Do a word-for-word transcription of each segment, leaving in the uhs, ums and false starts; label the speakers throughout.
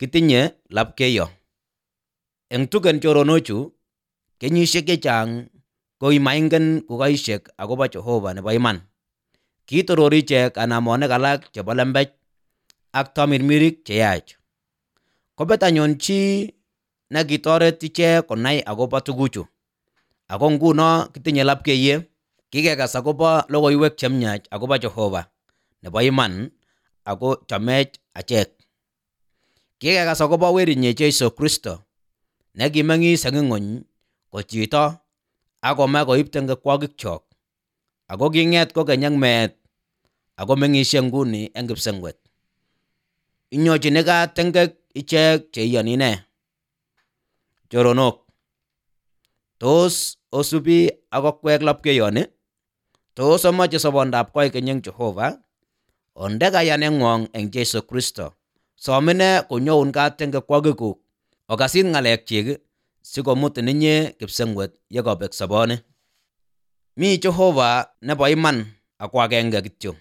Speaker 1: kitinye lapkeyo. Eng tugen choronochu, kenyisiek chechang koimaingen kukoisiek akobo Jehova nebo iman. Kitorori ichek anamonik alak chebo lembech ak tamirmirik cheyach. Kobet anyun chi nekitoret ichek konai akobo tuguchu. Ako nguno kitinye lapkeyet, kikekas akobo logoiwek chemyach akobo Jehova nebo iman ako chomech achek. Kikekas akobo werinyi Jeiso Kristo nekimeng'is eng ing'ony ko chito akome koib tengekwokikchok, ako king'et kokeny eng meet ako meng'isie nguni eng kipsengwet. Inyochini kat tengek ichek cheiyoni ine. Choronok, tos osubi akokwek lapkeyoni? Tos omoche sobondab koikeny eng Jehova? Onde kayaneng'wong eng Jeiso Kristo, som ine konyoun kat tengekwokikuk, okasit ng'alekchik sikomutin inye kipsengwet yekabek soboni. Mi Jehova nebo iman ako agenge kityo.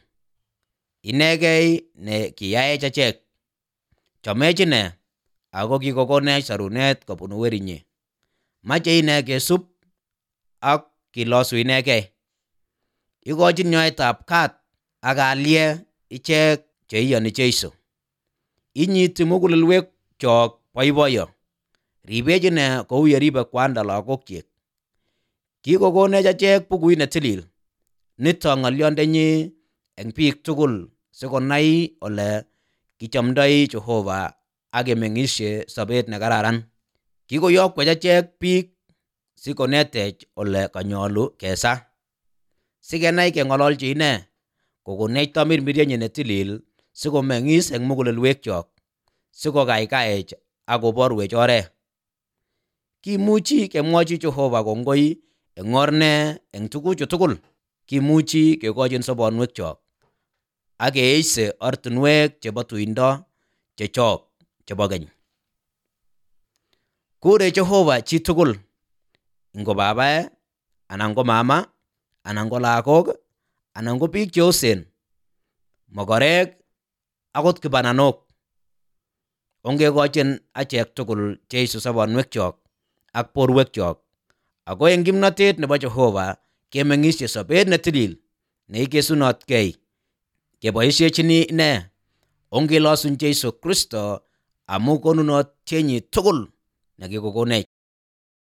Speaker 1: Inegei ne kiyaech achek. Chomech ine ako kikokonech sarunet kobun werinyi. Mache ine kesub ak kilosu inegei. Ikochin nyoetab kat ak kalyet ichek cheiyoni Jeiso. Inyiti mugulelwekchok boiboiyo. Ribech ine kou yeribe kwanda lagokchik. Kikokonech achek bukuit ne tilil. Nito ng'olyondenyi eng biik tugul sikonai ole kichomdoi Jehova ak kemeng'isie sobet ne kararan. Kikoyokwech achek biik sikonetech ole kanyolu kesa. Sikenai keng'ololji ine, kokonech tamirmiryenyi ne tilil sikomeng'is eng mugulelwekchok, sikokaikaech ak koborwech oret. Kimuchi kemwochi Jehova kongoi eng or ne eng tuguchu tugul? Kimuchi kekochin sobonwekchok ak keeise ortinwek chebo tuindo chechok chebo keny. Kure Jehova chi tugul, ngo babae, anan ko mama, anan ko lagok, anan ko biik cheosen, mogorek, akot kibananok. Ongekochin achek tugul Jeiso sobonwekchok ak borwekchok, ako eng kimnotet nebo Jehova kemeng'isie sobet ne tilil neikesunotkei keboisiechini ine. Ongelosun Jeiso Kristo amu konunotyenyi tugul nekikokonech.